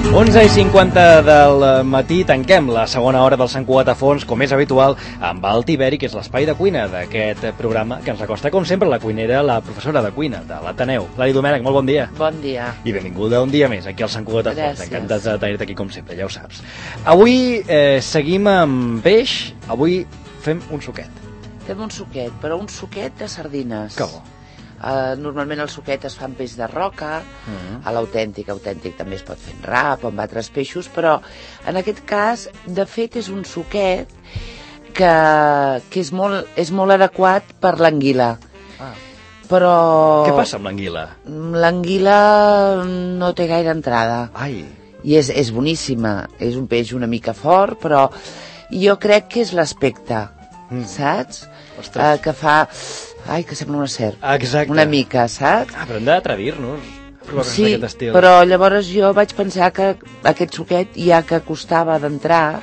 11:50 del matí tanquem la segona hora del Sant Cugat a fons, com és habitual, amb el Tiberi, que és l'espai de cuina d'aquest programa, que ens acosta, com sempre, la cuinera, la professora de cuina de l'Ateneu. Lali Domènech, molt bon dia. Bon dia. I benvinguda un dia més aquí al Sant Cugat a fons. Gràcies. Encantats de tenir-te aquí, com sempre, ja ho saps. Avui seguim amb peix, avui fem un suquet. Fem un suquet, però un suquet de sardines. Que bo. Normalment el suquet es fa amb peix de roca, a l'autèntic també es pot fer en rap o amb altres peixos, però en aquest cas, de fet, és un suquet que és molt adequat per l'anguila. Però... Què passa amb l'anguila? L'anguila no té gaire entrada. Ai. I és boníssima. És un peix una mica fort, però jo crec que és l'aspecte, saps? Que fa... Ai, que sembla una serp. Exacte. Una mica, saps? Però hem d'atredir-nos. Sí, però llavors jo vaig pensar que aquest suquet, ja que costava d'entrar,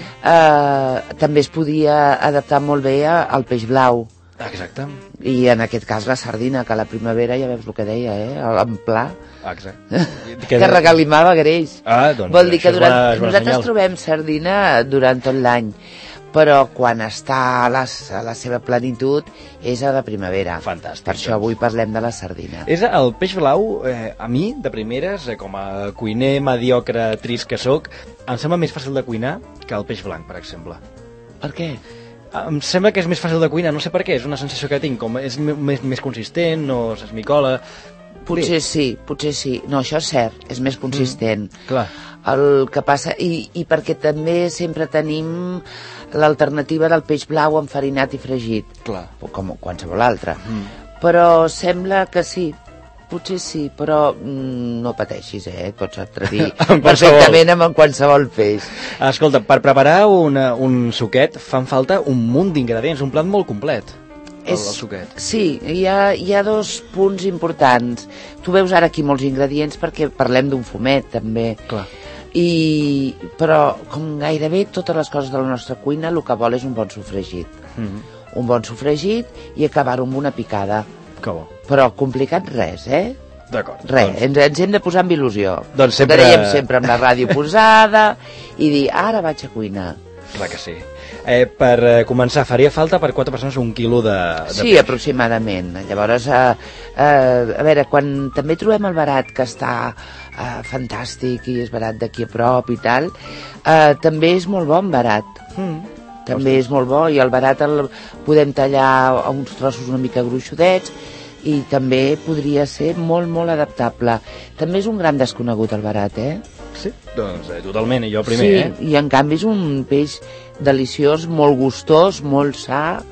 també es podia adaptar molt bé al peix blau. Exacte. I en aquest cas la sardina, que a la primavera ja veus el que deia, en pla. Exacte. Que regalimava greix. Doncs vol dir que nosaltres trobem sardina durant tot l'any, però quan està a la seva plenitud és a la primavera. Fantàstic. Per això avui parlem de la sardina. És el peix blau, a mi, de primeres, com a cuiner mediocre trist que sóc, em sembla més fàcil de cuinar que el peix blanc, per exemple. Per què? Em sembla que és més fàcil de cuinar, no sé per què, és una sensació que tinc, com és més consistent, no s'esmicola... Potser sí. No, això és cert, és més consistent. Clar. El que passa... I perquè també sempre tenim l'alternativa del peix blau enfarinat i fregit. Clar. Com qualsevol altre. Però sembla que sí. Potser sí, però no pateixis, pots atredir perfectament amb qualsevol peix. Escolta, per preparar un suquet fan falta un munt d'ingredients, un plat molt complet. El suquet. Sí, hi ha dos punts importants. Tu veus ara aquí molts ingredients perquè parlem d'un fumet, també. Clar. Però, com gairebé totes les coses de la nostra cuina, el que vol és un bon sofregit. Un bon sofregit i acabar-ho amb una picada. Que bo. Però complicat res, D'acord. Res, ens hem de posar amb il·lusió. Doncs sempre... Dèiem sempre amb la ràdio posada i dir, ara vaig a cuinar. Clar que sí. Per començar, faria falta per 4 persones 1 quilo de sí, peix. Aproximadament. Llavors, a veure, quan també trobem el barat que està fantàstic i és barat d'aquí a prop i tal, també és molt bon barat. També és molt bo, i el barat el podem tallar a uns trossos una mica gruixudets i també podria ser molt, molt adaptable. També és un gran desconegut el barat, Sí, doncs totalment, i jo primer, Sí, i en canvi és un peix deliciós, molt gustós, molt sa,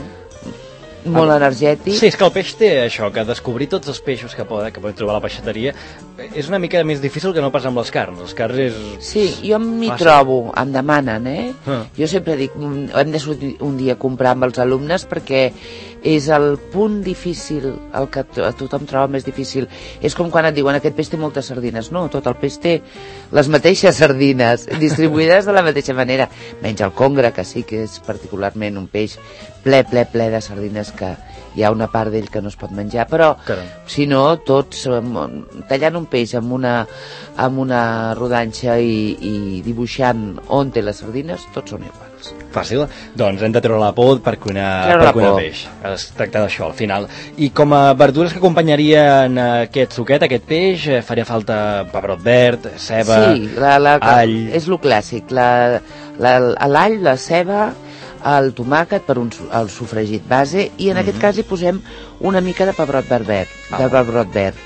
molt energètic. Sí, és que el peix té això, que descobrir tots els peixos que podem trobar a la peixateria és una mica més difícil que no pas amb les carns. Les carns és... Sí, jo m'hi trobo, em demanen, Jo sempre dic, hem de sortir un dia a comprar amb els alumnes perquè és el punt difícil, el que tothom troba més difícil. És com quan et diuen, aquest peix té moltes sardines. No, tot el peix té les mateixes sardines, distribuïdes de la mateixa manera. Menys el congre, que sí que és particularment un peix ple de sardines, que hi ha una part d'ell que no es pot menjar, però si no, tots tallant un peix amb una rodanxa i dibuixant on té les sardines, tots són iguals. Fàcil, doncs hem de treure la por per cuinar peix. Es tracta d'això al final. I com a verdures que acompanyarien aquest suquet, aquest peix, faria falta pebrot verd, ceba, all... És lo clàssic, l'all, la ceba, el tomàquet per el sofregit base, i en aquest cas hi posem una mica de pebrot verd.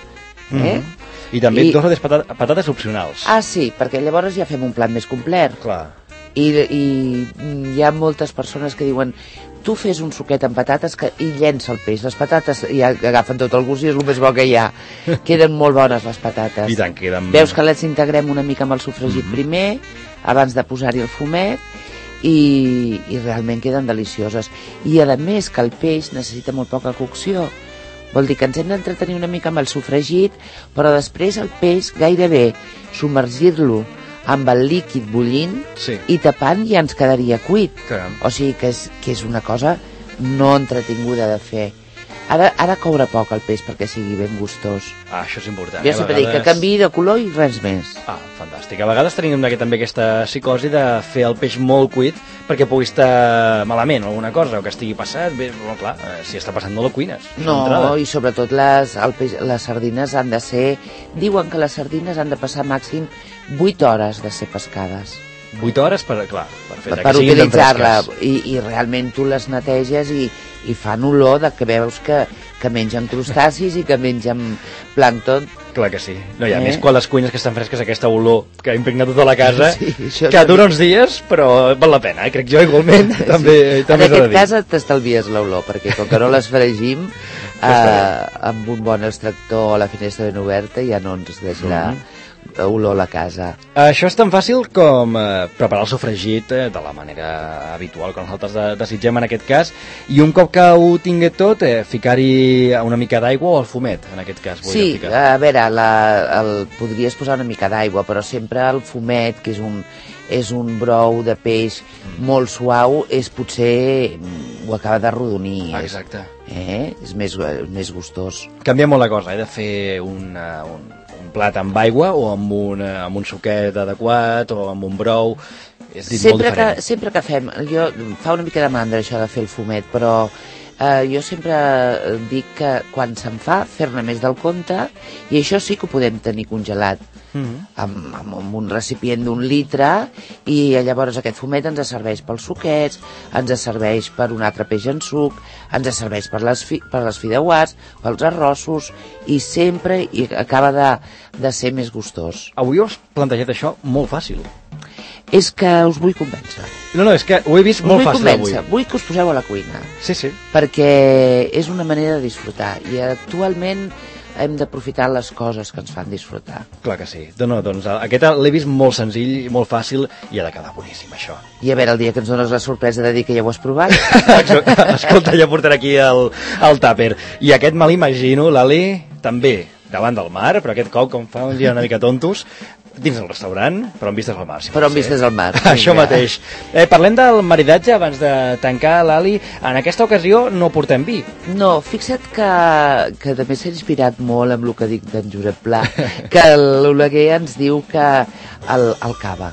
I també 2 patates opcionals. Sí, perquè llavors ja fem un plat més complet. Clar. I hi ha moltes persones que diuen, tu fes un suquet amb patates i llença el peix. Les patates ja agafen tot el gust i és el més bo que hi ha. Queden molt bones les patates. I tant, queden... Veus que les integrem una mica amb el sofregit primer, abans de posar-hi el fumet, i realment queden delicioses. I a més que el peix necessita molt poca cocció. Vol dir que ens hem d'entretenir una mica amb el sofregit, però després el peix gairebé submergir-lo amb el líquid bullint i tapant ja ens quedaria cuit. O sigui que és una cosa no entretinguda de fer. Ha de coure poc el peix perquè sigui ben gustós. Això és important. Jo sempre dic que canviï de color i res més. Fantàstic. A vegades tenim també aquesta psicosi de fer el peix molt cuit perquè pugui estar malament alguna cosa o que estigui passat. Bé, clar, si està passant no la cuines. No, i sobretot les sardines han de ser... Diuen que les sardines han de passar màxim 8 hores de ser pescades. 8 hores per utilitzar-la, i realment tu les neteges i fan olor de que veus que mengen crustacis i que mengen plàncton. Clar que sí. No, i a més, quan les cuines que estan fresques, aquesta olor que ha impregnat tota la casa, que dura uns dies, però val la pena, crec jo igualment. També en aquest cas t'estalvies l'olor, perquè com que no les fregim, amb un bon extractor a la finestra ben oberta ja no ens deixarà olor a la casa. Això és tan fàcil com preparar el sofregit de la manera habitual que nosaltres desitgem en aquest cas, i un cop que ho tingué tot, ficar-hi una mica d'aigua o el fumet, en aquest cas. Sí, a veure, podries posar una mica d'aigua, però sempre el fumet, que és un brou de peix molt suau, potser ho acaba d'arrodonir. Exacte. És més gustós. Canvia molt la cosa, de fer un plat amb aigua o amb un suquet adequat o amb un brou, és dit molt diferent. Sempre que fem, fa una mica de mandra això de fer el fumet, però jo sempre dic que quan se'n fa, fer-ne més del compte, i això sí que ho podem tenir congelat amb un recipient d'1 litre, i llavors aquest fumet ens serveix pels suquets, ens serveix per un altre peix en suc, ens serveix per les fideuàs, pels arrossos, i sempre acaba de ser més gustós. Avui us plantejat això molt fàcil. És que us vull convèncer. No, és que ho he vist molt fàcil avui. Vull que us poseu a la cuina. Sí. Perquè és una manera de disfrutar, i actualment hem d'aprofitar les coses que ens fan disfrutar. Clar que sí. Doncs aquest l'he vist molt senzill, molt fàcil, i ha de quedar boníssim, això. I a veure, el dia que ens dones la sorpresa de dir que ja ho has provat. Escolta, ja portaré aquí el tàper. I aquest me l'imagino, l'Ali, també davant del mar, però aquest cop, com fa un dia una mica tontos, dins del restaurant, però amb vistes al mar. Però amb vistes al mar. Això mateix. Parlem del maridatge abans de tancar, l'Ali. En aquesta ocasió no portem vi. No, fixa't que també s'ha inspirat molt amb el que dic d'en Josep Pla, que l'Oleguer ens diu que el cava.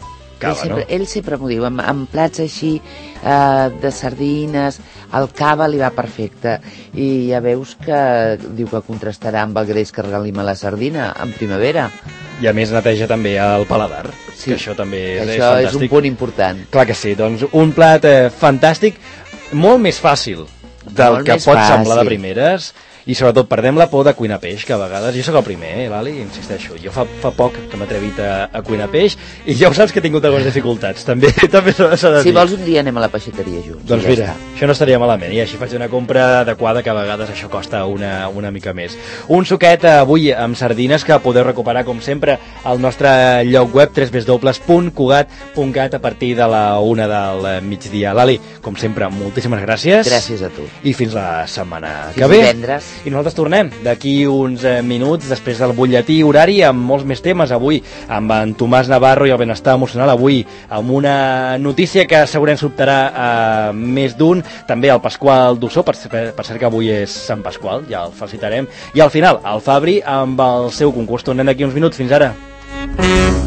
Ell sempre m'ho diu, amb plats així de sardines, el cava li va perfecte, i ja veus que diu que contrastarà amb el greix que regalim a la sardina en primavera. I a més neteja també el paladar, sí, que això també és fantàstic. Això és un punt important. Clar que sí, doncs un plat fantàstic, molt més fàcil del que pot semblar de primeres, i sobretot perdem la por de cuinar peix, que a vegades, jo sóc el primer, l'Ali, insisteixo, jo fa poc que m'he atrevit a cuinar peix, i ja ho saps que he tingut algunes dificultats, també s'ha de dir. Si vols un dia anem a la peixateria junts. Doncs mira, això no estaria malament, i així faig una compra adequada, que a vegades això costa una mica més. Un suquet avui amb sardines que podeu recuperar, com sempre, al nostre lloc web www.cugat.cat a partir de la 1 del migdia. L'Ali, com sempre, moltíssimes gràcies. Gràcies a tu. I fins la setmana que ve. Divendres. I nosaltres tornem d'aquí uns minuts després del butlletí horari amb molts més temes, avui amb en Tomàs Navarro i el benestar emocional, avui amb una notícia que segurament sobtarà més d'un, també el Pasqual Dussó, per cert que avui és Sant Pasqual, ja el felicitarem, i al final el Fabri amb el seu concurs. Tornem d'aquí uns minuts, fins ara.